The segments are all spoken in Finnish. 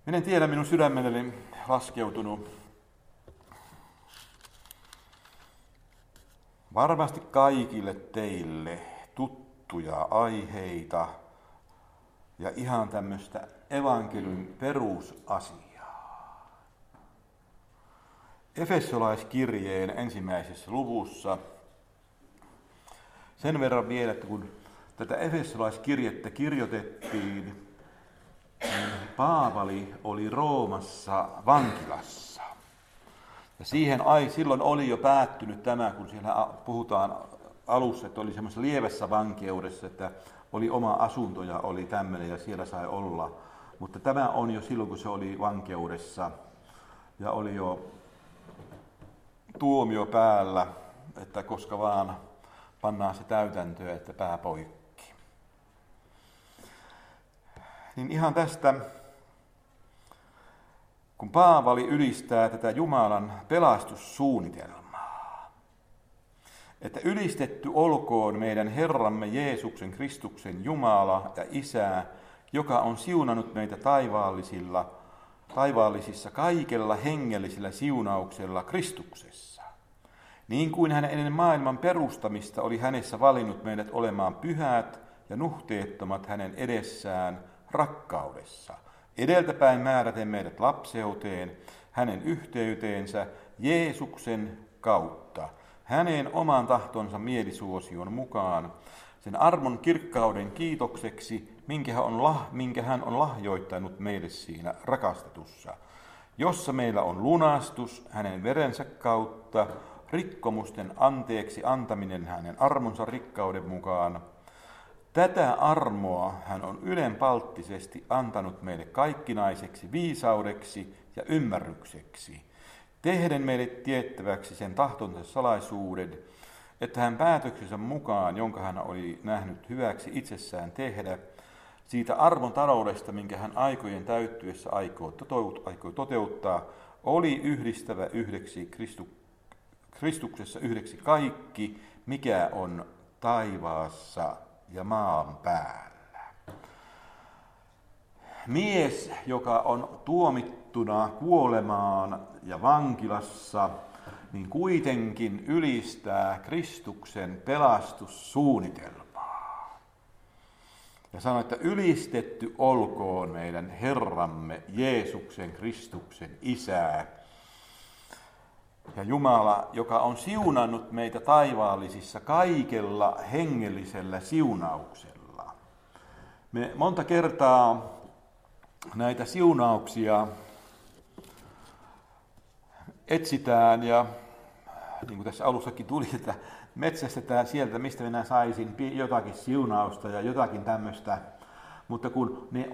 Minä en tiedä, minun sydämelleni laskeutunut varmasti kaikille teille tuttuja aiheita ja ihan tämmöistä evankeliumin perusasiaa. Efesolaiskirjeen 1. luvussa sen verran vielä, että kun tätä Efesolaiskirjettä kirjoitettiin, niin Paavali oli Roomassa vankilassa. Ja silloin oli jo päättynyt tämä, kun siellä puhutaan alussa, että oli semmoisessa lievässä vankeudessa, että oli oma asunto ja oli tämmöinen ja siellä sai olla. Mutta tämä on jo silloin, kun se oli vankeudessa ja oli jo tuomio päällä, että koska vaan pannaan se täytäntöön, että pää poikki. Niin ihan tästä, kun Paavali ylistää tätä Jumalan pelastussuunnitelmaa, että ylistetty olkoon meidän Herramme Jeesuksen Kristuksen Jumala ja Isä, joka on siunannut meitä taivaallisissa kaikella hengellisellä siunauksella Kristuksessa. Niin kuin hän ennen maailman perustamista oli hänessä valinnut meidät olemaan pyhät ja nuhteettomat hänen edessään rakkaudessa, edeltäpäin määräten meidät lapseuteen, hänen yhteyteensä Jeesuksen kautta, hänen oman tahtonsa mielisuosion mukaan, sen armon kirkkauden kiitokseksi, minkä hän on lahjoittanut meille siinä rakastetussa, jossa meillä on lunastus hänen verensä kautta, rikkomusten anteeksi antaminen hänen armonsa rikkauden mukaan. Tätä armoa hän on ylenpalttisesti antanut meille kaikkinaiseksi viisaudeksi ja ymmärrykseksi, tehden meille tiettäväksi sen tahtonsa salaisuuden, että hän päätöksensä mukaan, jonka hän oli nähnyt hyväksi itsessään tehdä, siitä arvon taloudesta, minkä hän aikojen täyttyessä aikoi toteuttaa, oli yhdistävä Kristuksessa yhdeksi kaikki, mikä on taivaassa ja maan päällä. Mies, joka on tuomittuna kuolemaan ja vankilassa, niin kuitenkin ylistää Kristuksen pelastussuunnitelmaa. Ja sanoo, että ylistetty olkoon meidän Herramme Jeesuksen Kristuksen Isä ja Jumala, joka on siunannut meitä taivaallisissa kaikella hengellisellä siunauksella. Me monta kertaa näitä siunauksia etsitään ja niin kuin tässä alussakin tuli, että metsästetään sieltä, mistä minä saisin jotakin siunausta ja jotakin tämmöistä. Mutta kun ne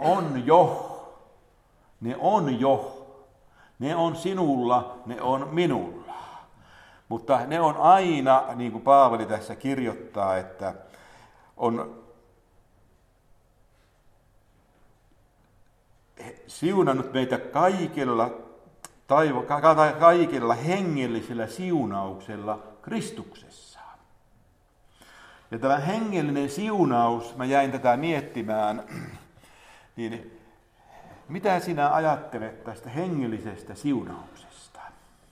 on sinulla, ne on minulla. Mutta ne on aina, niin kuin Paavali tässä kirjoittaa, että on siunannut meitä kaikella hengellisellä siunauksella Kristuksessa. Ja tämä hengellinen siunaus, mä jäin tätä miettimään, niin mitä sinä ajattelet tästä hengellisestä siunauksesta?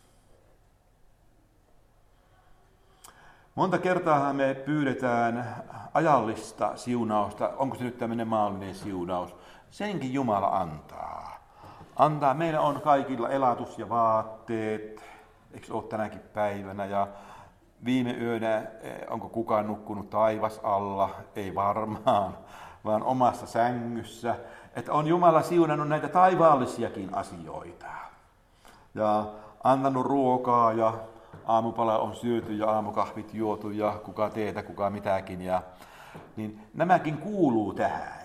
Monta kertaa me pyydetään ajallista siunausta, onko se nyt tämmöinen maallinen siunaus? Senkin Jumala antaa. Meillä on kaikilla elatus ja vaatteet, eikö ole tänäkin päivänä, ja viime yönä, onko kukaan nukkunut taivas alla? Ei varmaan, vaan omassa sängyssä. Että on Jumala siunannut näitä taivaallisiakin asioita. Ja antanut ruokaa ja aamupala on syöty ja aamukahvit juotu ja kuka teetä, kuka mitäkin. Niin nämäkin kuuluu tähän.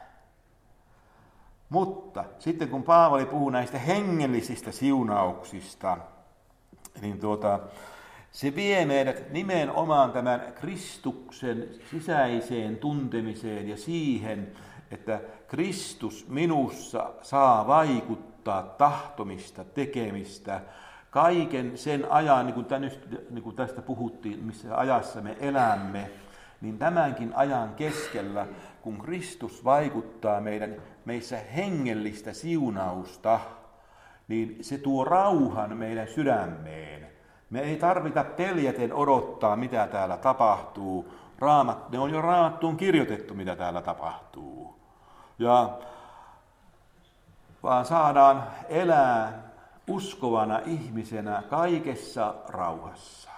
Mutta sitten kun Paavali puhuu näistä hengellisistä siunauksista, niin se vie meidät nimenomaan tämän Kristuksen sisäiseen tuntemiseen ja siihen, että Kristus minussa saa vaikuttaa tahtomista, tekemistä, kaiken sen ajan, niin kuin tästä puhuttiin, missä ajassa me elämme, niin tämänkin ajan keskellä, kun Kristus vaikuttaa meissä hengellistä siunausta, niin se tuo rauhan meidän sydämeen. Me ei tarvita peljäten odottaa, mitä täällä tapahtuu. Ne on jo Raamattuun kirjoitettu, mitä täällä tapahtuu. Vaan saadaan elää uskovana ihmisenä kaikessa rauhassa.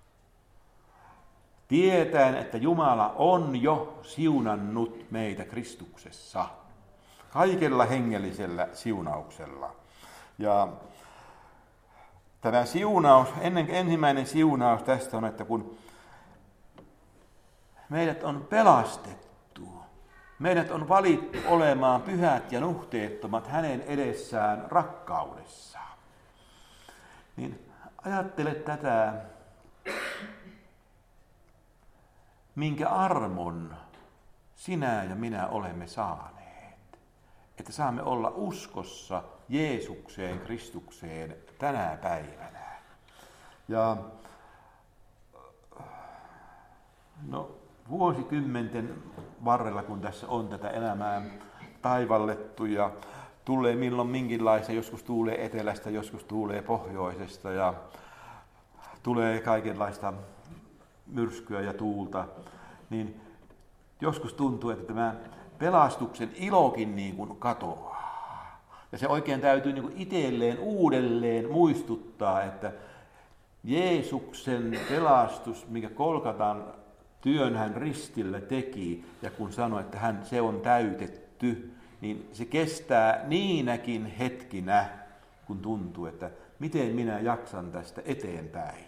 Tietäen, että Jumala on jo siunannut meitä Kristuksessa. Kaikella hengellisellä siunauksella. Ja tämä siunaus, ensimmäinen siunaus tästä on, että kun meidät on pelastettu, meidät on valittu olemaan pyhät ja nuhteettomat hänen edessään rakkaudessa. Niin ajattele tätä, minkä armon sinä ja minä olemme saaneet. Että saamme olla uskossa Jeesukseen, Kristukseen tänä päivänä. Ja vuosikymmenten varrella, kun tässä on tätä elämää taivallettu ja tulee milloin minkinlaista, joskus tuulee etelästä, joskus tuulee pohjoisesta ja tulee kaikenlaista myrskyä ja tuulta, niin joskus tuntuu, että tämä pelastuksen ilokin niin kuin katoaa. Ja se oikein täytyy niin kuin itselleen uudelleen muistuttaa, että Jeesuksen pelastus, mikä Golgatan työn hän ristillä teki, ja kun sanoi, että se on täytetty, niin se kestää niinäkin hetkinä, kun tuntuu, että miten minä jaksan tästä eteenpäin.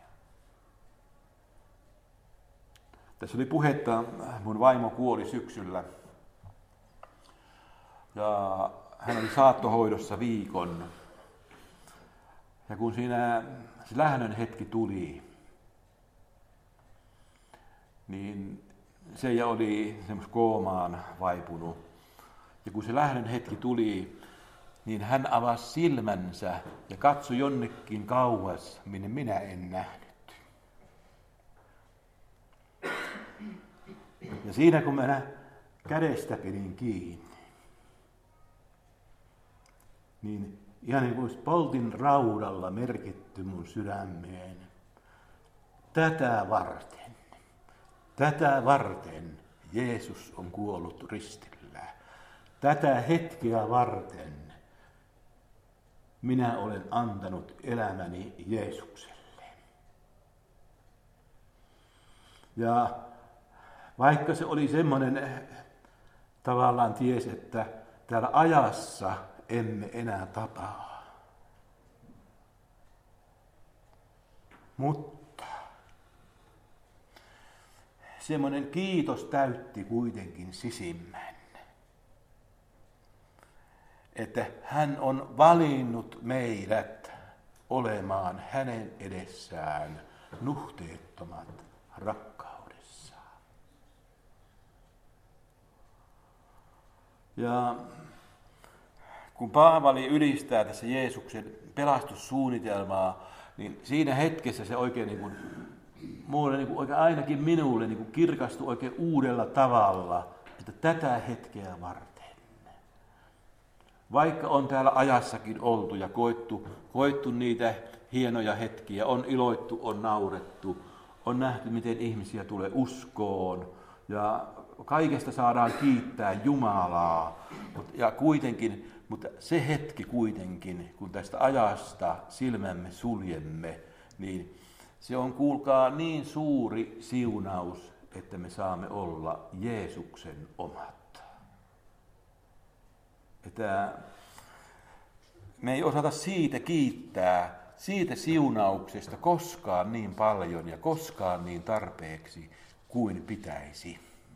Tässä oli puhetta, mun vaimo kuoli syksyllä, ja hän oli saattohoidossa viikon. Ja kun siinä se lähdön hetki tuli, niin se oli semmoista koomaan vaipunut. Ja kun se lähdön hetki tuli, niin hän avasi silmänsä ja katsoi jonnekin kauas, minne minä en nähnyt. Ja siinä kun minä kädestä pidin kiinni, niin ihan niin kuin poltin raudalla merkitty mun sydämeen. Tätä varten Jeesus on kuollut ristillä. Tätä hetkeä varten minä olen antanut elämäni Jeesukselle. Ja vaikka se oli semmoinen tavallaan ties, että täällä ajassa emme enää tapaa. Mutta semmoinen kiitos täytti kuitenkin sisimmän. Että hän on valinnut meidät olemaan hänen edessään nuhteettomat rakkaudessa. Ja kun Paavali ylistää tässä Jeesuksen pelastussuunnitelmaa, niin siinä hetkessä se oikein niin kuin, mulle niin kuin, oikein ainakin minulle niin kuin kirkastui oikein uudella tavalla, että tätä hetkeä varten. Vaikka on täällä ajassakin oltu ja koettu niitä hienoja hetkiä, on iloittu, on naurettu, on nähty, miten ihmisiä tulee uskoon ja kaikesta saadaan kiittää Jumalaa. Mutta se hetki kuitenkin, kun tästä ajasta silmämme suljemme, niin se on, kuulkaa, niin suuri siunaus, että me saamme olla Jeesuksen omat. Että me ei osata siitä kiittää, siitä siunauksesta koskaan niin paljon ja koskaan niin tarpeeksi kuin pitäisi.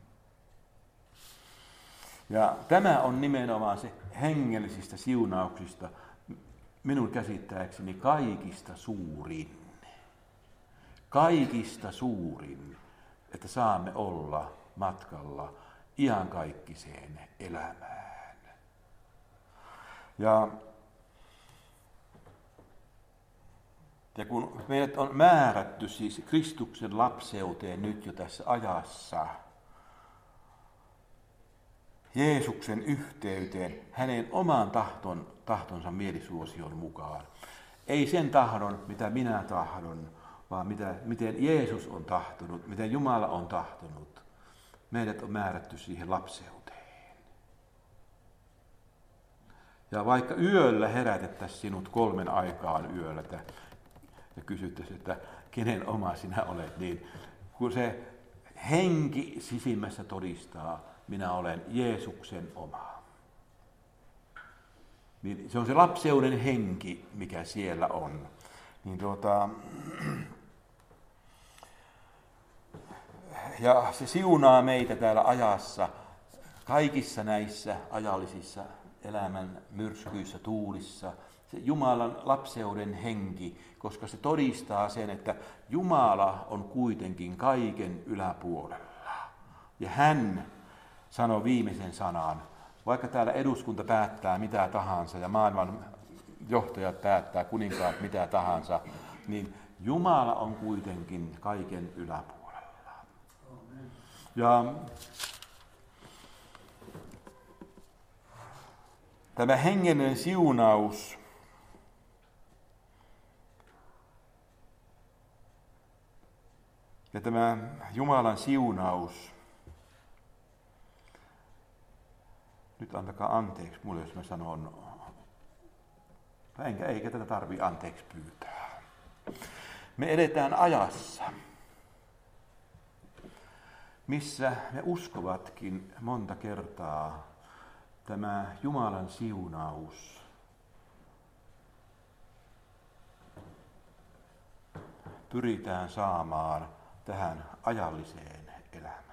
Ja tämä on nimenomaan se hengellisistä siunauksista minun käsittääkseni kaikista suurin. Kaikista suurin, että saamme olla matkalla iankaikkiseen elämään. Ja kun meidät on määrätty siis Kristuksen lapseuteen nyt jo tässä ajassa, Jeesuksen yhteyteen hänen oman tahtonsa mielisuosion mukaan. Ei sen tahdon, mitä minä tahdon, vaan miten Jeesus on tahtonut, miten Jumala on tahtonut. Meidät on määrätty siihen lapseuteen. Ja vaikka yöllä herätettäisiin sinut 3 aikaan yöllä ja kysyttäisiin, että kenen oma sinä olet, niin kun se henki sisimmässä todistaa, minä olen Jeesuksen oma. Niin se on se lapseuden henki, mikä siellä on. Niin ja se siunaa meitä täällä ajassa, kaikissa näissä ajallisissa elämän myrskyissä, tuulissa, se Jumalan lapseuden henki, koska se todistaa sen, että Jumala on kuitenkin kaiken yläpuolella. Ja hän sanoi viimeisen sanan, vaikka täällä eduskunta päättää mitä tahansa ja maailman johtajat päättää, kuninkaat mitä tahansa, niin Jumala on kuitenkin kaiken yläpuolella. Ja tämä hengellinen siunaus ja tämä Jumalan siunaus, nyt antakaa anteeksi mulle, jos mä sanon, eikä tätä tarvitse anteeksi pyytää. Me eletään ajassa, missä me uskovatkin monta kertaa tämä Jumalan siunaus pyritään saamaan tähän ajalliseen elämään.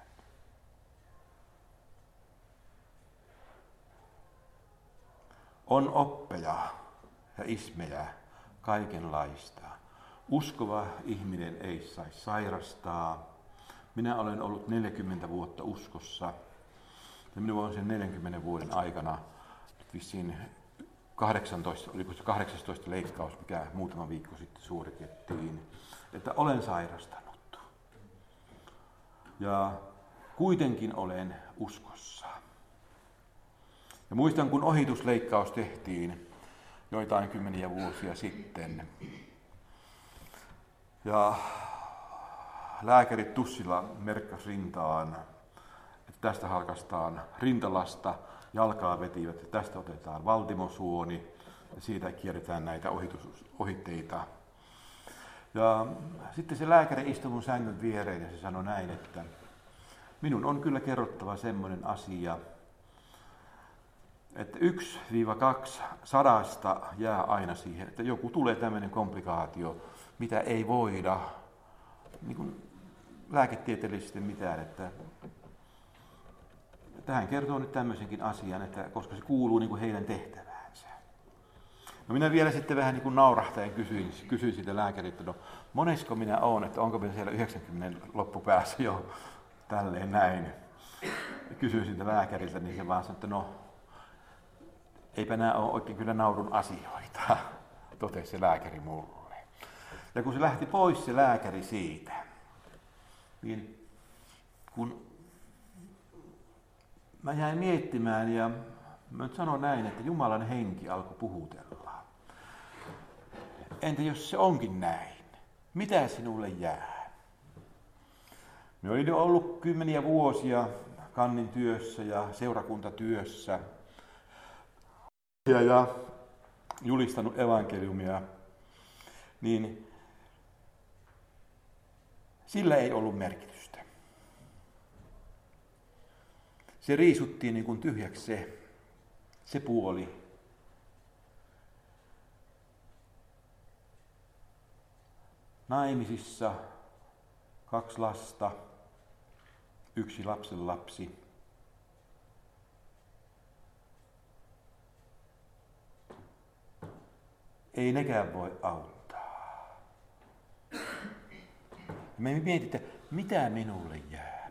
On oppeja ja ismejä kaikenlaista. Uskova ihminen ei saisi sairastaa. Minä olen ollut 40 vuotta uskossa ja minun on sen 40 vuoden aikana vissiin 18, oliko se 18 leikkaus, mikä muutama viikko sitten suoritettiin, että olen sairastanut. Ja kuitenkin olen uskossa. Ja muistan, kun ohitusleikkaus tehtiin joitain kymmeniä vuosia sitten. Ja lääkärit tussilla merkkasi rintaan, että tästä halkaistaan rintalasta, jalkaa vetivät, että tästä otetaan valtimosuoni ja siitä kierretään näitä ohitteita. Ja sitten se lääkäri istui mun sängyn viereen ja se sanoi näin, että minun on kyllä kerrottava semmoinen asia, että 1-2 sadasta jää aina siihen, että joku tulee tämmöinen komplikaatio, mitä ei voida niin kuin lääketieteellisesti mitään, että tähän kertoo nyt tämmöisenkin asian, että koska se kuuluu niin kuin heidän tehtäväänsä. No minä vielä sitten vähän niin kuin naurahtaen kysyin siitä lääkäriltä, no monesko minä olen, että onko minä siellä 90 loppupäässä jo tälleen näin. Kysyin siitä lääkäriltä, niin se vaan sanoi, että no eipä nämä ole oikein kyllä naurun asioita, totesi se lääkäri mulle. Ja kun se lähti pois se lääkäri siitä, niin kun mä jäin miettimään ja mä nyt sanon näin, että Jumalan henki alkoi puhutella. Entä jos se onkin näin? Mitä sinulle jää? Me olin ollut 10 vuosia kannin työssä ja seurakuntatyössä ja julistanut evankeliumia, niin sillä ei ollut merkitystä. Se riisuttiin niin kuin tyhjäksi se puoli. Naimisissa 2 lasta, 1 lapsenlapsi. Ei nekään voi auttaa. Me mietimme, mitä minulle jää.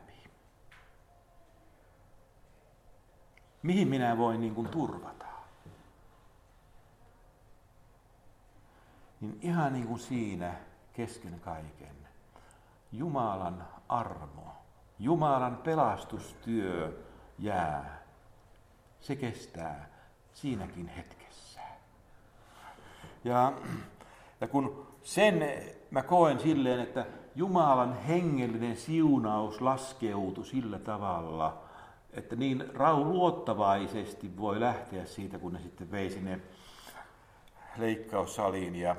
Mihin minä voin niin kuin turvata? Niin ihan niin kuin siinä kesken kaiken. Jumalan armo, Jumalan pelastustyö jää se kestää siinäkin hetkessä. Ja kun sen mä koen silleen, että Jumalan hengellinen siunaus laskeutui sillä tavalla, että niin luottavaisesti voi lähteä siitä, kun ne sitten vei sinne leikkaussaliin ja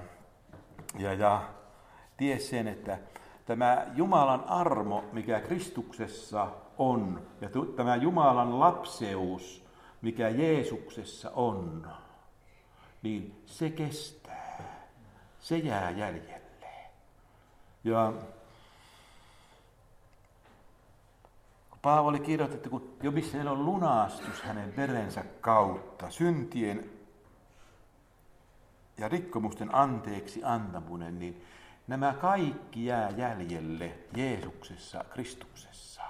ties sen, että tämä Jumalan armo, mikä Kristuksessa on, ja tämä Jumalan lapseus, mikä Jeesuksessa on, niin se kestää, se jää jäljelle. Ja Paavali kirjoitti, että kun jo missä on lunastus hänen verensä kautta, syntien ja rikkomusten anteeksi antaminen, niin nämä kaikki jää jäljelle Jeesuksessa, Kristuksessa.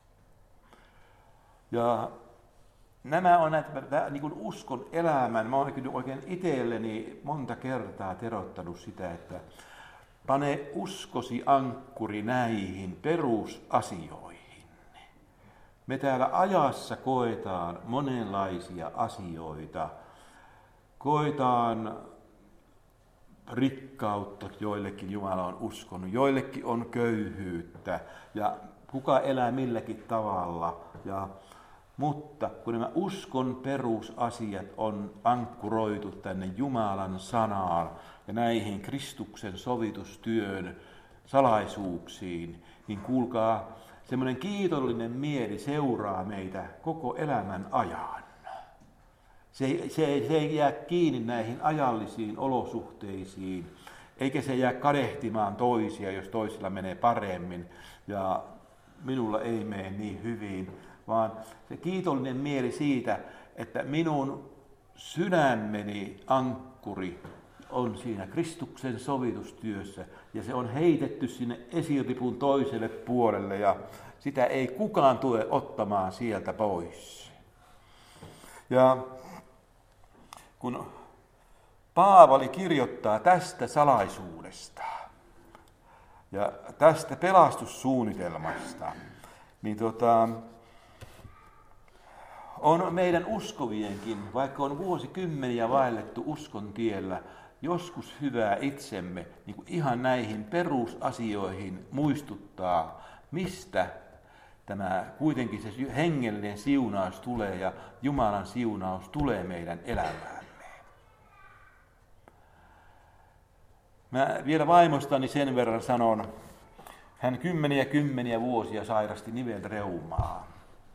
Ja nämä on näitä niin kuin uskon elämän. Mä olen oikein itselleni monta kertaa terottanut sitä, että pane uskosi ankkuri näihin perusasioihin. Me täällä ajassa koetaan monenlaisia asioita. Koetaan rikkautta, joillekin Jumala on uskonut, joillekin on köyhyyttä ja kuka elää milläkin tavalla. Mutta kun nämä uskon perusasiat on ankkuroitu tänne Jumalan sanaan ja näihin Kristuksen sovitustyön salaisuuksiin, niin kuulkaa, semmoinen kiitollinen mieli seuraa meitä koko elämän ajan. Se ei jää kiinni näihin ajallisiin olosuhteisiin, eikä se jää kadehtimaan toisia, jos toisilla menee paremmin ja minulla ei mene niin hyvin, vaan se kiitollinen mieli siitä, että minun sydämeni ankkuri on siinä Kristuksen sovitustyössä ja se on heitetty sinne esiripun toiselle puolelle ja sitä ei kukaan tule ottamaan sieltä pois. Ja kun Paavali kirjoittaa tästä salaisuudesta ja tästä pelastussuunnitelmasta, niin on meidän uskovienkin, vaikka on vuosikymmeniä vaellettu uskon tiellä, joskus hyvä itsemme niin kuin ihan näihin perusasioihin muistuttaa, mistä tämä kuitenkin se hengellinen siunaus tulee ja Jumalan siunaus tulee meidän elämäämme. Mä vielä vaimostani sen verran sanon, hän kymmeniä vuosia sairasti nivelreumaa.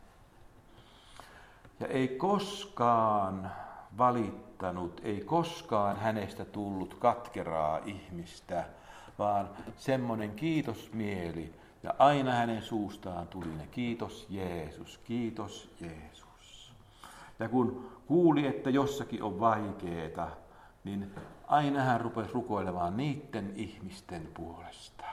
Ja ei koskaan valittanut, ei koskaan hänestä tullut katkeraa ihmistä, vaan semmoinen kiitosmieli. Ja aina hänen suustaan tuli ne kiitos Jeesus, kiitos Jeesus. Ja kun kuuli, että jossakin on vaikeeta, niin aina hän rupesi rukoilemaan niiden ihmisten puolesta.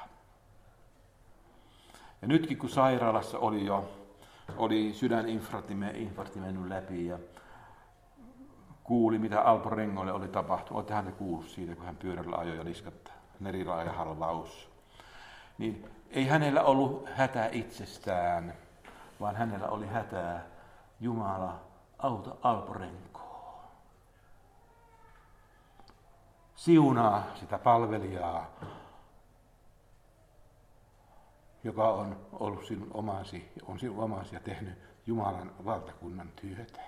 Ja nytkin kun sairaalassa oli sydäninfarkti mennyt läpi ja kuuli, mitä Alpo Rengolle oli tapahtunut. Olettehan te kuullut siitä, kun hän pyörällä ajoi ja niskat nerilaajahalvaus. Niin ei hänellä ollut hätä itsestään, vaan hänellä oli hätää Jumala, auta Alpo Renkoa. Siunaa sitä palvelijaa, joka on ollut sinun omasi ja tehnyt Jumalan valtakunnan työtä.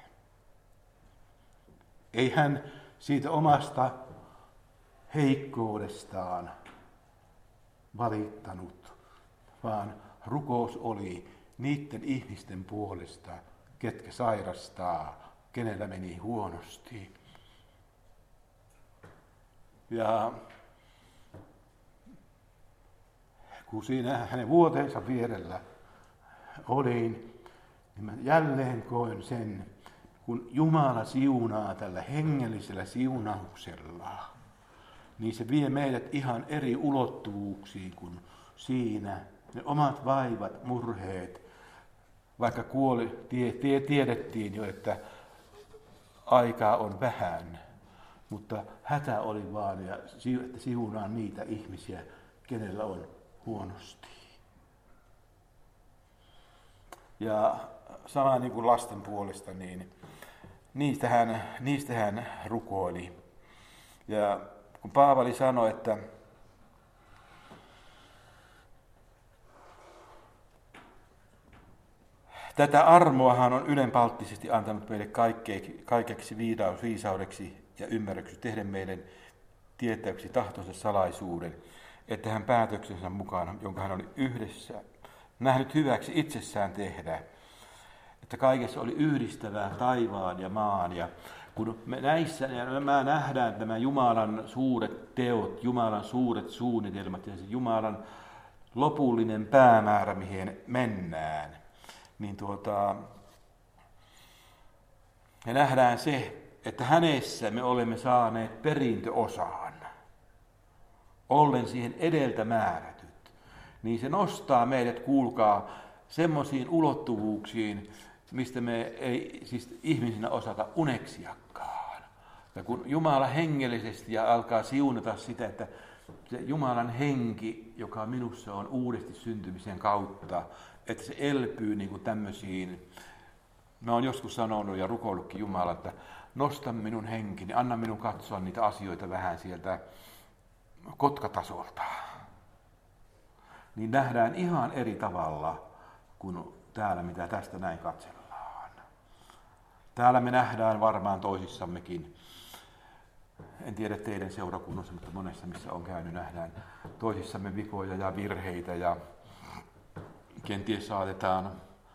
Ei hän siitä omasta heikkoudestaan valittanut, vaan rukous oli niiden ihmisten puolesta, ketkä sairastaa, kenellä meni huonosti. Ja kun siinä hänen vuoteensa vierellä olin, niin mä jälleen koin sen, kun Jumala siunaa tällä hengellisellä siunauksella, niin se vie meidät ihan eri ulottuvuuksiin kuin siinä. Ne omat vaivat, murheet, vaikka tiedettiin jo, että aikaa on vähän, mutta hätä oli vaan ja siunaa niitä ihmisiä, kenellä on huonosti. Ja sama niin kuin lasten puolesta, niin niistä hän rukoili. Ja kun Paavali sanoi, että tätä armoahan on ylenpalttisesti antanut meille kaikeksi viisaudeksi ja ymmärryksi tehdä meidän tietäväksi tahtonsa salaisuuden, että hän päätöksensä mukaan, jonka hän oli yhdessä nähnyt hyväksi itsessään tehdä, että kaikessa oli yhdistävää taivaan ja maan. Ja kun me nähdään nämä Jumalan suuret teot, Jumalan suuret suunnitelmat ja se Jumalan lopullinen päämäärä, mihin mennään, niin me nähdään se, että hänessä me olemme saaneet perintöosaan, ollen siihen edeltä määrätyt. Niin se nostaa meidät, kuulkaa, semmoisiin ulottuvuuksiin, mistä me ei siis ihmisinä osata uneksiakaan. Ja kun Jumala hengellisesti ja alkaa siunata sitä, että se Jumalan henki, joka minussa on uudesti syntymisen kautta, että se elpyy niin kuin tämmöisiin. Mä oon joskus sanonut ja rukoillutkin Jumala, että nosta minun henkini, anna minun katsoa niitä asioita vähän sieltä kotkatasolta. Niin nähdään ihan eri tavalla kuin täällä, mitä tästä näin katsellaan. Täällä me nähdään varmaan toisissammekin, en tiedä teidän seurakunnassa, mutta monessa missä on käynyt, nähdään toisissamme vikoja ja virheitä ja kenties saatetaan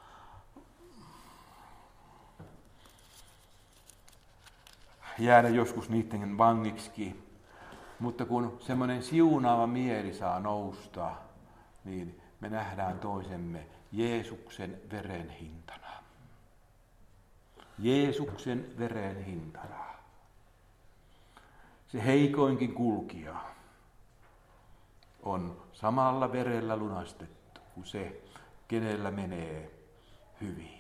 jäädä joskus niiden vangiksi, mutta kun semmoinen siunaava mieli saa nousta, niin me nähdään toisemme Jeesuksen veren hintana. Jeesuksen veren hintana. Se heikoinkin kulkija on samalla verellä lunastettu kuin se, kenellä menee hyvin.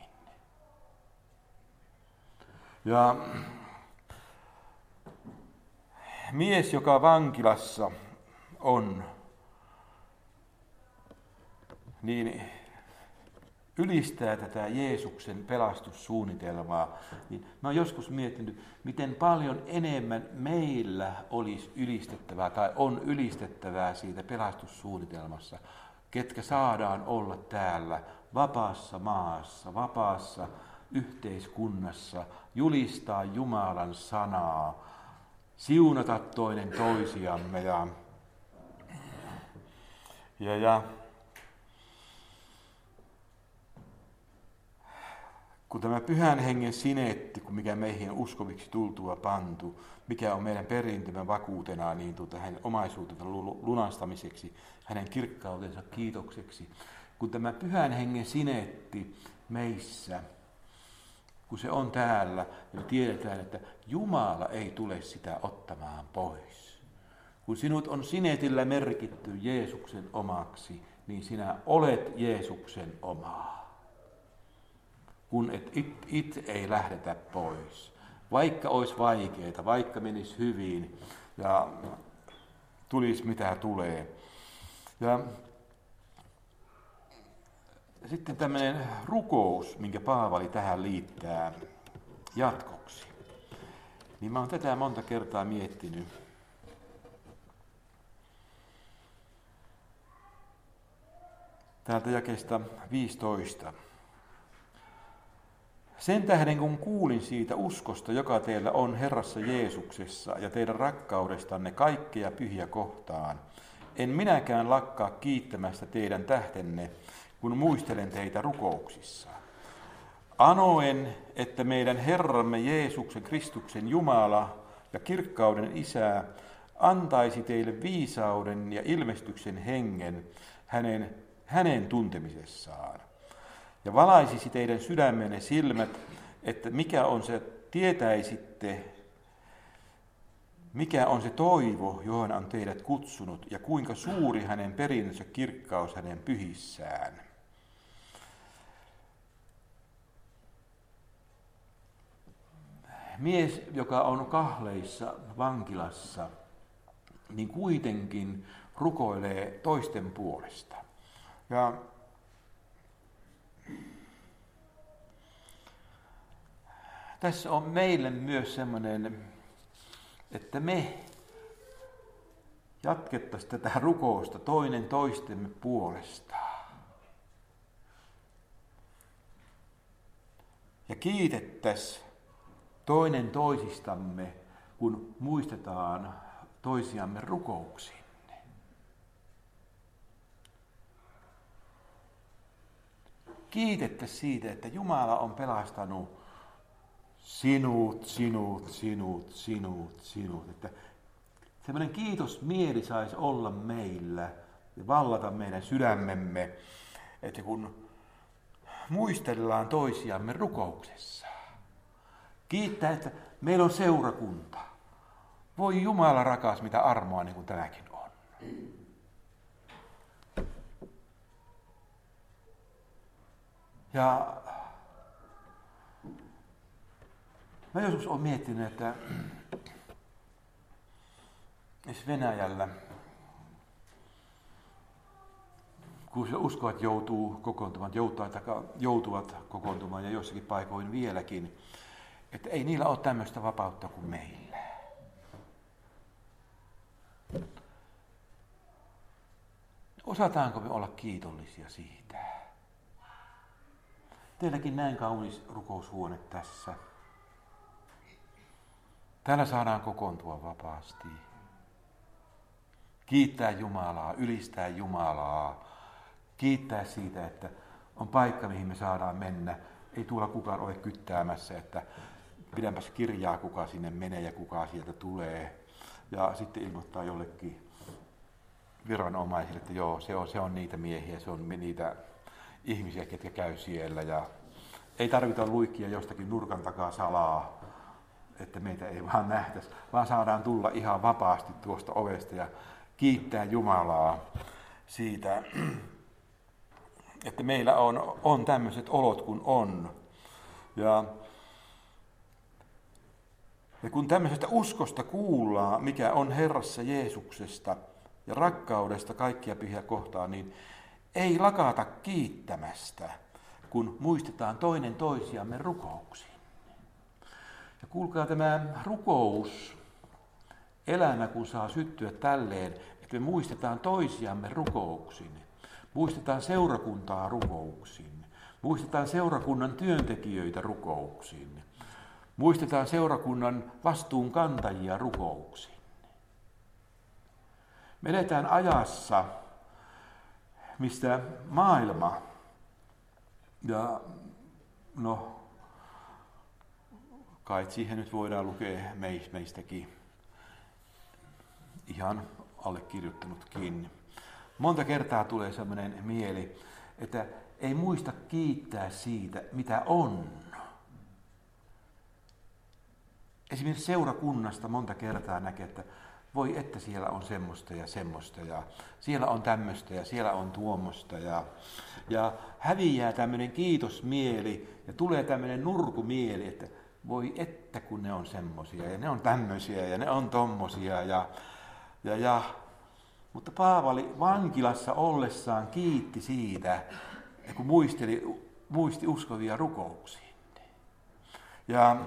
Ja mies, joka vankilassa on, niin ylistää tätä Jeesuksen pelastussuunnitelmaa, niin mä oon joskus miettinyt, miten paljon enemmän meillä olisi ylistettävää tai on ylistettävää siitä pelastussuunnitelmassa, ketkä saadaan olla täällä vapaassa maassa, vapaassa yhteiskunnassa, julistaa Jumalan sanaa, siunata toinen toisiamme ja kun tämä pyhän hengen sinetti, mikä meihin uskoviksi tultua pantu, mikä on meidän perintömme vakuutena, niin hänen omaisuutensa lunastamiseksi, hänen kirkkautensa kiitokseksi. Kun tämä pyhän hengen sinetti meissä, kun se on täällä, ja me tiedetään, että Jumala ei tule sitä ottamaan pois. Kun sinut on sinetillä merkitty Jeesuksen omaksi, niin sinä olet Jeesuksen omaa. Kun itse ei lähdetä pois. Vaikka olisi vaikeaa, vaikka menisi hyvin ja tulisi mitä tulee. Ja sitten tämmöinen rukous, minkä Paavali tähän liittää jatkoksi. Niin mä oon tätä monta kertaa miettinyt. Täältä jakeesta 15. Sen tähden kun kuulin siitä uskosta, joka teillä on Herrassa Jeesuksessa ja teidän rakkaudestanne kaikkea pyhiä kohtaan, en minäkään lakkaa kiittämästä teidän tähtenne, kun muistelen teitä rukouksissa. Anoen, että meidän Herramme Jeesuksen Kristuksen Jumala ja kirkkauden Isä antaisi teille viisauden ja ilmestyksen hengen hänen tuntemisessaan. Ja valaisisi teidän sydämenne silmät, että tietäisitte, mikä on se toivo, johon on teidät kutsunut, ja kuinka suuri hänen perinnönsä kirkkaus hänen pyhissään. Mies, joka on kahleissa vankilassa, niin kuitenkin rukoilee toisten puolesta. Ja tässä on meille myös semmoinen, että me jatkettaisiin tätä rukousta toinen toistemme puolesta. Ja kiitettäisiin toinen toisistamme, kun muistetaan toisiamme rukouksiin. Kiitettäisiin siitä, että Jumala on pelastanut sinut. Että semmoinen kiitosmieli saisi olla meillä ja vallata meidän sydämemme, että kun muistellaan toisiamme rukouksessa. Kiittää, että meillä on seurakunta. Voi Jumala rakas, mitä armoa niin kuin tämäkin on. Ja mä joskus olen miettinyt, että Venäjällä, kun se uskovat joutuvat kokoontumaan ja jossakin paikoin vieläkin, että ei niillä ole tämmöistä vapautta kuin meillä. Osataanko me olla kiitollisia siitä? Teilläkin näin kaunis rukoushuone tässä. Täällä saadaan kokoontua vapaasti. Kiittää Jumalaa, ylistää Jumalaa. Kiittää siitä, että on paikka, mihin me saadaan mennä. Ei tuolla kukaan ole kyttäämässä, että pidänpäs kirjaa, kuka sinne menee ja kuka sieltä tulee. Ja sitten ilmoittaa jollekin viranomaisille, että joo, se on niitä miehiä, se on niitä ihmisiä, ketkä käy siellä. Ja ei tarvita luikkia jostakin nurkan takaa salaa, että meitä ei vaan nähtäisi, vaan saadaan tulla ihan vapaasti tuosta ovesta ja kiittää Jumalaa siitä, että meillä on tämmöiset olot kuin on. Ja kun tämmöisestä uskosta kuullaan, mikä on Herrassa Jeesuksesta ja rakkaudesta kaikkia pyhiä kohtaan, niin ei lakata kiittämästä, kun muistetaan toinen toisiamme rukouksiin. Ja kuulkaa, tämä rukous, elämä kun saa syttyä tälleen, että me muistetaan toisiamme rukouksiin, muistetaan seurakuntaa rukouksiin, muistetaan seurakunnan työntekijöitä rukouksiin, muistetaan seurakunnan vastuunkantajia rukouksiin. Me eletään ajassa, mistä maailma ja kai siihen nyt voidaan lukea meistäkin ihan allekirjoittanutkin. Monta kertaa tulee sellainen mieli, että ei muista kiittää siitä, mitä on. Esimerkiksi seurakunnasta monta kertaa näkee, että voi että siellä on semmoista ja semmoista ja siellä on tämmöistä ja siellä on tuommoista ja häviää tämmöinen kiitosmieli ja tulee tämmöinen nurkumieli, että voi että kun ne on semmoisia ja ne on tämmöisiä ja ne on tommosia mutta Paavali vankilassa ollessaan kiitti siitä, kun muisti uskovia rukouksia. Ja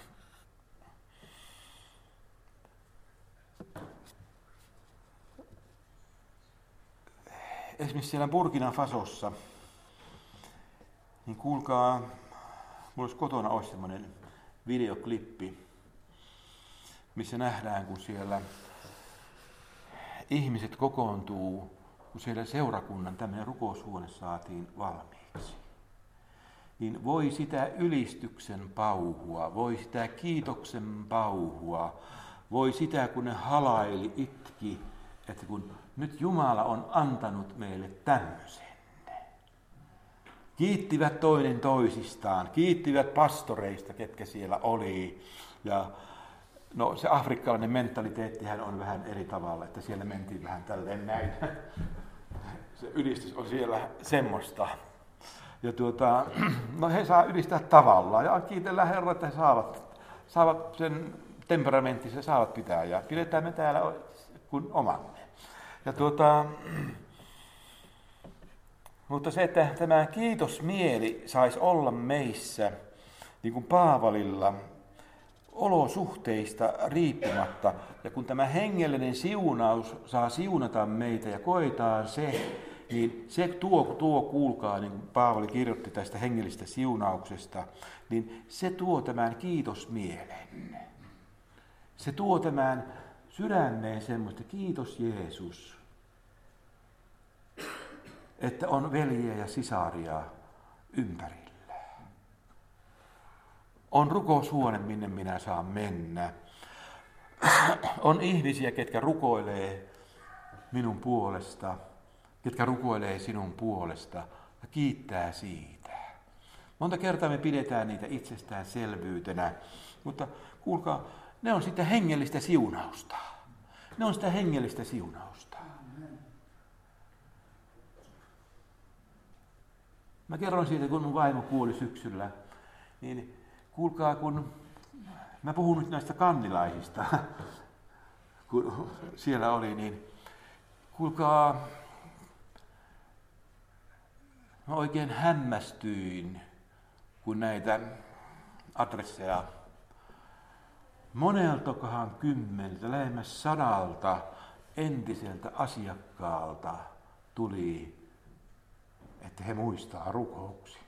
esimerkiksi siellä Burkina Fasossa, niin kuulkaa, mulla olisi kotona olisi semmoinen videoklippi, missä nähdään, kun siellä ihmiset kokoontuu, kun siellä seurakunnan tämmöinen rukoushuone saatiin valmiiksi. Niin voi sitä ylistyksen pauhua, voi sitä kiitoksen pauhua, voi sitä, kun ne halaili, itki, että kun nyt Jumala on antanut meille tämmöisen. Kiittivät toinen toisistaan, kiittivät pastoreista, ketkä siellä oli. Ja no se afrikkalainen mentaliteettihän on vähän eri tavalla, että siellä mentiin vähän tälleen näin. Se ylistys on siellä semmoista. Ja no he saa ylistää tavallaan ja kiitellään Herraa, että he saavat sen temperamenttisen saavat pitää ja pidetään me täällä kun omamme. Ja mutta se, että tämä kiitosmieli saisi olla meissä, niin kuin Paavalilla olosuhteista riippumatta. Ja kun tämä hengellinen siunaus saa siunata meitä ja koetaan se, niin se tuo kuulkaa, niin kuin Paavali kirjoitti tästä hengellisestä siunauksesta, niin se tuo tämän kiitosmielen. Se tuo tämän sydämeen semmoista, kiitos Jeesus, että on veljiä ja sisaria ympärillä. On rukoushuone, minne minä saan mennä. On ihmisiä, ketkä rukoilee minun puolesta, ketkä rukoilee sinun puolesta ja kiittää siitä. Monta kertaa me pidetään niitä itsestäänselvyytenä, mutta kuulkaa, ne on sitä hengellistä siunausta. Ne on sitä hengellistä siunausta. Mä kerron siitä, kun mun vaimo kuoli syksyllä, niin kuulkaa, kun mä puhun nyt näistä kannilaisista, kun siellä oli, niin kuulkaa, mä oikein hämmästyin, kun näitä adresseja moneltakohan 10, lähemmäs 100 entiseltä asiakkaalta tuli, että he muistaa rukouksia.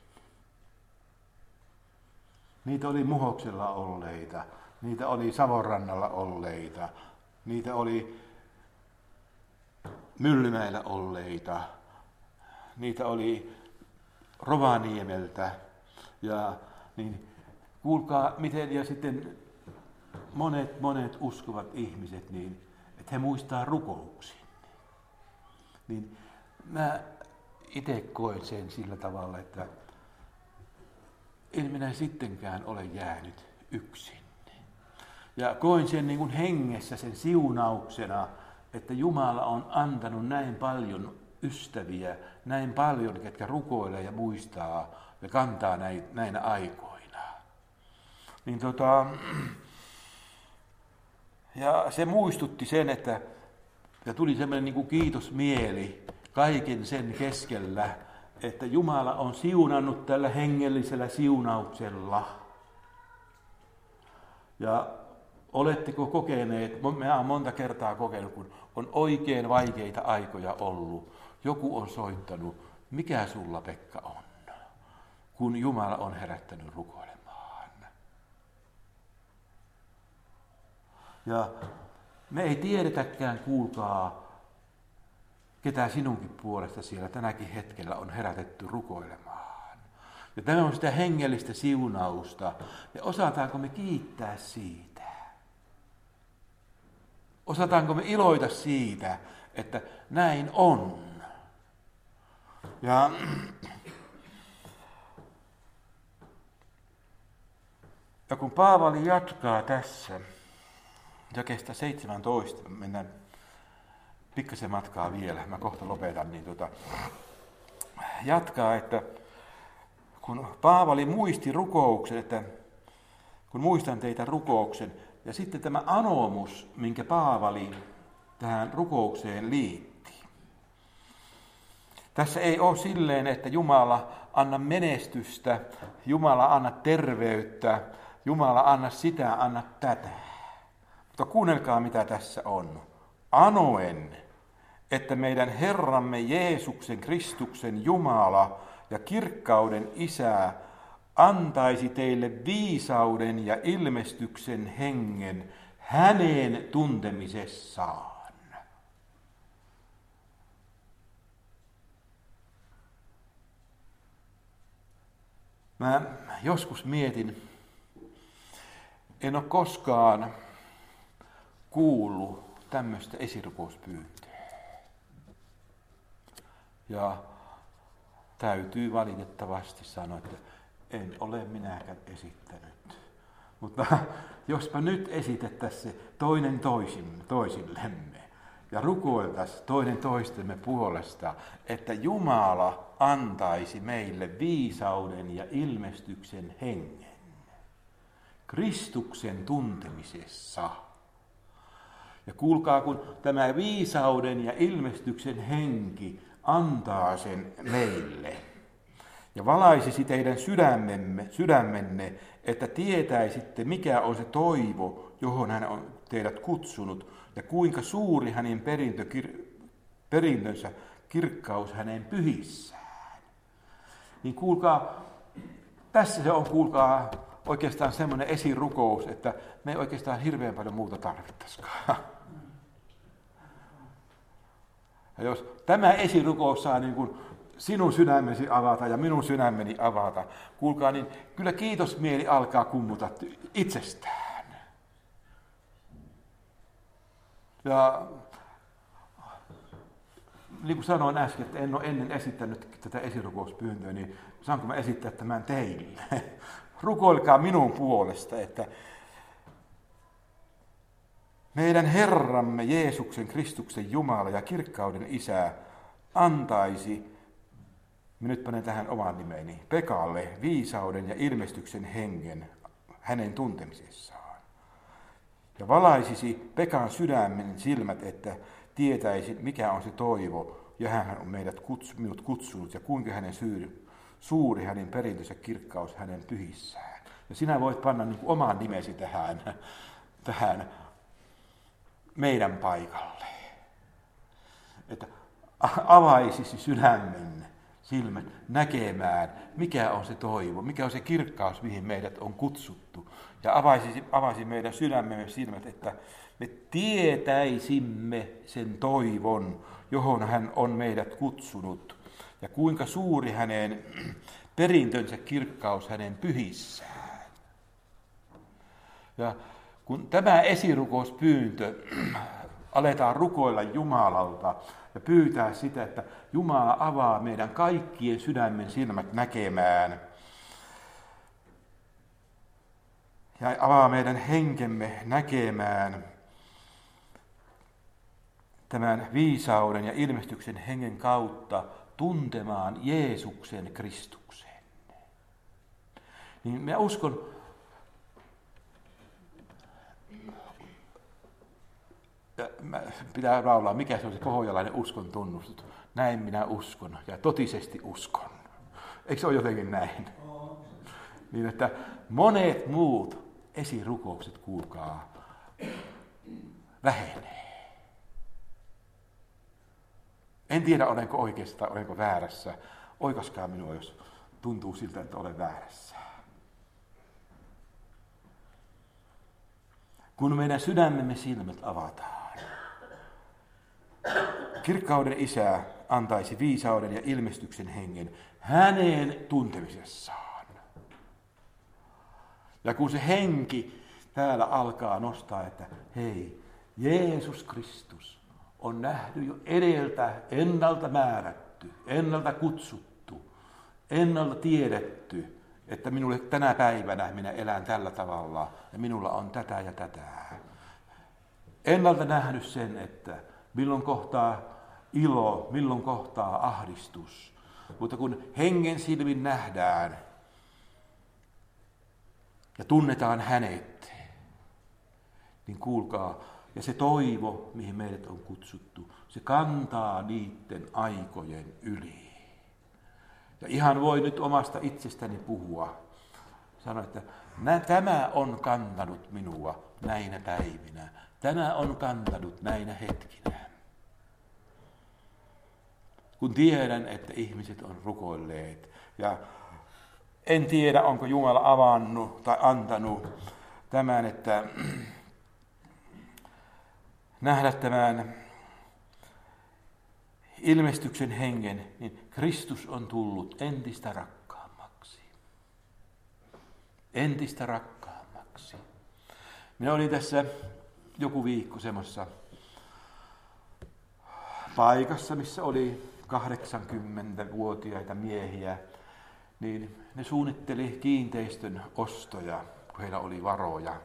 Niitä oli Muhoksella olleita, niitä oli Savonrannalla olleita, niitä oli Myllymäellä olleita, niitä oli Rovaniemeltä. Ja niin, kuulkaa, miten ja sitten monet uskovat ihmiset, niin, että he muistaa rukouksia. Niin mä itse koen sen sillä tavalla, että en minä sittenkään ole jäänyt yksin. Ja koin sen niin kuin hengessä sen siunauksena, että Jumala on antanut näin paljon ystäviä, näin paljon, ketkä rukoilee ja muistaa ja kantaa näinä aikoina. Niin ja se muistutti sen, että ja tuli semmoinen niin kuin kiitosmieli kaiken sen keskellä, että Jumala on siunannut tällä hengellisellä siunauksella. Ja oletteko kokeneet, minä olen monta kertaa kokenut, kun on oikein vaikeita aikoja ollut. Joku on soittanut, mikä sulla Pekka on, kun Jumala on herättänyt rukoilemaan. Ja me ei tiedetäkään, kuulkaa, ketä sinunkin puolesta siellä tänäkin hetkellä on herätetty rukoilemaan. Ja tämä on sitä hengellistä siunausta. Ja osataanko me kiittää siitä? Osataanko me iloita siitä, että näin on? Ja kun Paavali jatkaa tässä, jakeesta 17, mennään pikkasen matkaa vielä, mä kohta lopetan, niin jatkaa, että kun Paavali muisti rukouksen, että kun muistan teitä rukouksen, ja sitten tämä anomus, minkä Paavali tähän rukoukseen liitti. Tässä ei ole silleen, että Jumala anna menestystä, Jumala anna terveyttä, Jumala anna sitä, anna tätä. Mutta kuunnelkaa, mitä tässä on. Anoen, että meidän Herramme Jeesuksen Kristuksen Jumala ja kirkkauden Isä antaisi teille viisauden ja ilmestyksen hengen hänen tuntemisessaan. Mä joskus mietin, en ole koskaan kuullut tämmöistä esirukouspyyntöä. Ja täytyy valitettavasti sanoa, että en ole minäkään esittänyt. Mutta jospa nyt esitettäisiin se toinen toisillemme ja rukoiltaisiin toinen toistemme puolesta, että Jumala antaisi meille viisauden ja ilmestyksen hengen Kristuksen tuntemisessa. Ja kuulkaa, kun tämä viisauden ja ilmestyksen henki antaa sen meille. ja valaisisi teidän sydämenne, että tietäisitte, mikä on se toivo, johon hän on teidät kutsunut, ja kuinka suuri hänen perintönsä kirkkaus hänen pyhissään. Niin kuulkaa, tässä se on, kuulkaa, oikeastaan semmoinen esirukous, että me ei oikeastaan hirveän paljon muuta tarvittaisikaan. Ja jos tämä esirukous saa niin kuin sinun sydämesi avata ja minun sydämeni avata, kuulkaa, niin kyllä kiitosmieli alkaa kummuta itsestään. Ja niin kuin sanoin äsken, että en ole ennen esittänyt tätä esirukouspyyntöä, niin saanko mä esittää tämän teille? Rukoilkaa minun puolesta, että meidän Herramme Jeesuksen Kristuksen Jumala ja kirkkauden Isä antaisi, nyt panen tähän oman nimeni, Pekalle viisauden ja ilmestyksen hengen hänen tuntemisessaan. Ja valaisisi Pekan sydämen silmät, että tietäisi, mikä on se toivo, ja hän on minut kutsunut, ja kuinka hänen suuri hänen perintönsä kirkkaus hänen pyhissään. Ja sinä voit panna niin kuin oman nimesi tähän meidän paikalle. Että avaisisi sydämen silmät näkemään, mikä on se toivo, mikä on se kirkkaus, mihin meidät on kutsuttu. Ja avaisi meidän sydämemme silmät, että me tietäisimme sen toivon, johon hän on meidät kutsunut. Ja kuinka suuri hänen perintönsä kirkkaus hänen pyhissään. Ja kun tämä esirukouspyyntö aletaan rukoilla Jumalalta ja pyytää sitä, että Jumala avaa meidän kaikkien sydämen silmät näkemään ja avaa meidän henkemme näkemään tämän viisauden ja ilmestyksen hengen kautta tuntemaan Jeesuksen Kristuksen. Niin minä uskon, pitää laulaa, mikä se on se pohjalainen uskon tunnustus. Näin minä uskon ja totisesti uskon. Eikö se ole jotenkin näin? Niin, että monet muut esirukoukset, kuulkaa, vähenee. En tiedä, olenko oikeassa tai olenko väärässä. Oikaiskaa minua, jos tuntuu siltä, että olen väärässä. Kun meidän sydämemme silmät avataan, kirkkauden Isä antaisi viisauden ja ilmestyksen hengen hänen tuntemisessaan. Ja kun se henki täällä alkaa nostaa, että hei, Jeesus Kristus on nähty jo ennalta määrätty, ennalta kutsuttu, ennalta tiedetty, että minulle tänä päivänä minä elän tällä tavalla ja minulla on tätä ja tätä. Ennalta nähnyt sen, että milloin kohtaa ilo, milloin kohtaa ahdistus. Mutta kun hengen silmin nähdään ja tunnetaan hänet, niin kuulkaa, ja se toivo, mihin meidät on kutsuttu, se kantaa niiden aikojen yli. Ja ihan voi nyt omasta itsestäni puhua. Sano, että tämä on kantanut minua näinä päivinä. Tämä on kantanut näinä hetkinä. Kun tiedän, että ihmiset on rukoilleet. Ja en tiedä, onko Jumala avannut tai antanut tämän, että nähdä tämän ilmestyksen hengen, niin Kristus on tullut entistä rakkaammaksi. Entistä rakkaammaksi. Minä olin tässä joku viikko semmoisessa paikassa, missä oli 80-vuotiaita miehiä, niin ne suunnitteli kiinteistön ostoja, kun heillä oli varoja.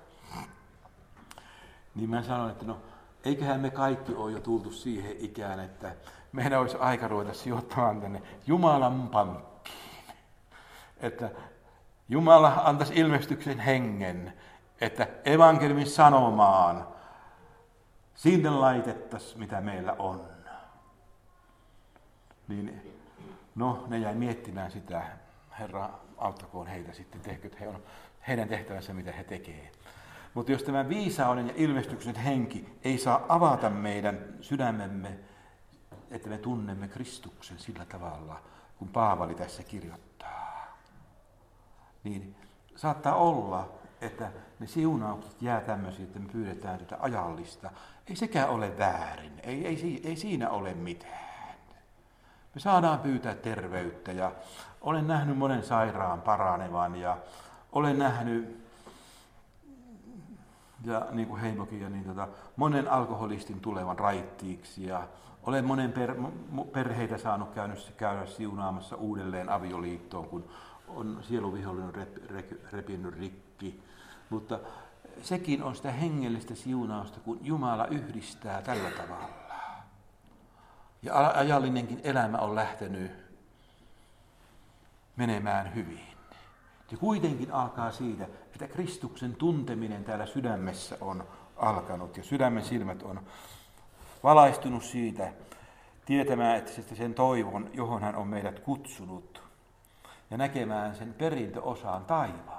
Niin mä sanoin, että no, eiköhän me kaikki ole jo tultu siihen ikään, että meidän olisi aika ruveta sijoittamaan tänne Jumalan pankkiin. Että Jumala antaisi ilmestyksen hengen, että evankeliumin sanomaan sinne laitettaisiin, mitä meillä on. Niin, no, ne jäi miettimään sitä Herra, auttakoon heitä sitten, tehkööt he on heidän tehtävänsä, mitä he tekevät. Mutta jos tämä viisauden ja ilmestyksen henki ei saa avata meidän sydämemme, että me tunnemme Kristuksen sillä tavalla, kun Paavali tässä kirjoittaa, niin saattaa olla, että ne siunaukset jää tämmöisiä, että me pyydetään tätä ajallista. Ei sekään ole väärin, ei siinä ole mitään. Me saadaan pyytää terveyttä ja olen nähnyt monen sairaan paranevan ja olen nähnyt, ja niin kuin Heimokin, niin monen alkoholistin tulevan raittiiksi ja olen monen perheitä saanut käydä siunaamassa uudelleen avioliittoon, kun on sieluvihollinen repinyt rikki. Mutta sekin on sitä hengellistä siunausta, kun Jumala yhdistää tällä tavalla. Ja ajallinenkin elämä on lähtenyt menemään hyvin. Ja kuitenkin alkaa siitä, että Kristuksen tunteminen täällä sydämessä on alkanut ja sydämen silmät on valaistunut siitä, tietämään, että sen toivon, johon hän on meidät kutsunut, ja näkemään sen perintöosaan taivaan.